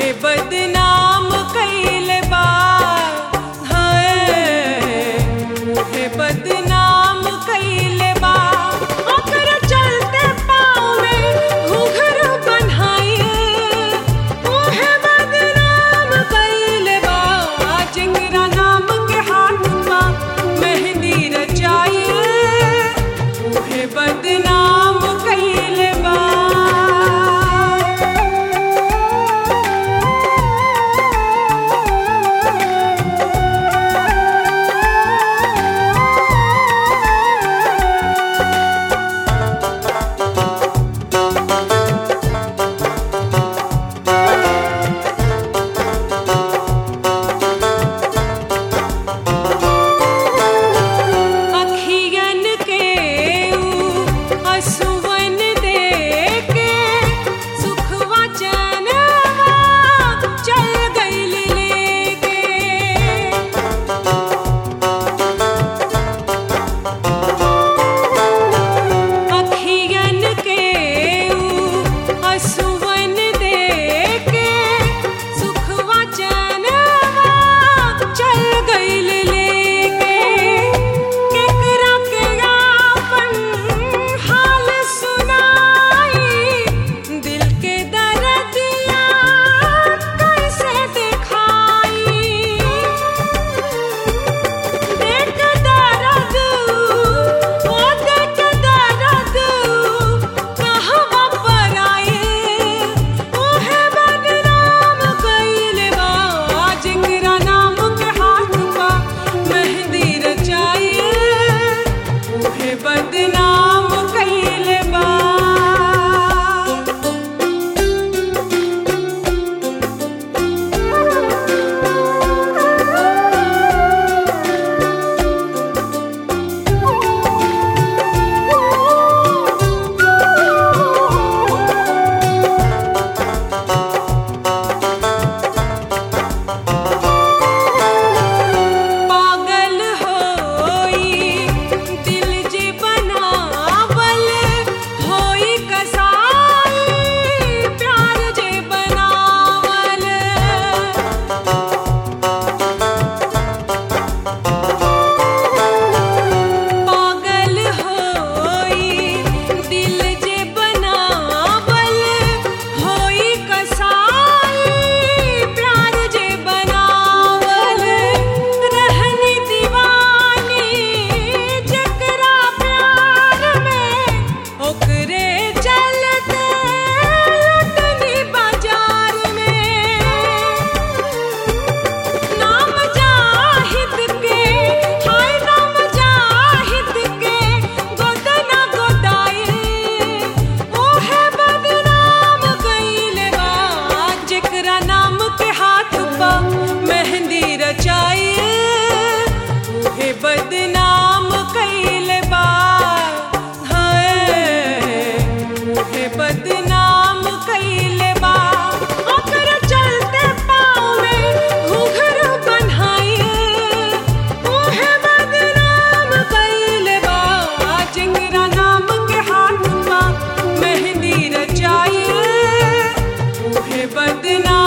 बदनाम कइले बा, हाय मुहे बदनाम कइले बा। ओकर चलते पाँव में घूंघरू बन्हाइए, मुहे बदनाम कइले बा। चिंगरा नाम के हाथ पा मेहंदी रचाइए, मुहे बदनाम कइले बा। बदनाम कइले बा। बदनाम कइले बा, हाय मुहे बदनाम कइले बा। ओकर चलते पाँव में घूंघरू बन्हाइए, मुहे बदनाम कइले बा। चिंगरा नाम के हाथ पा मेहंदी रचाइए, मुहे बदनाम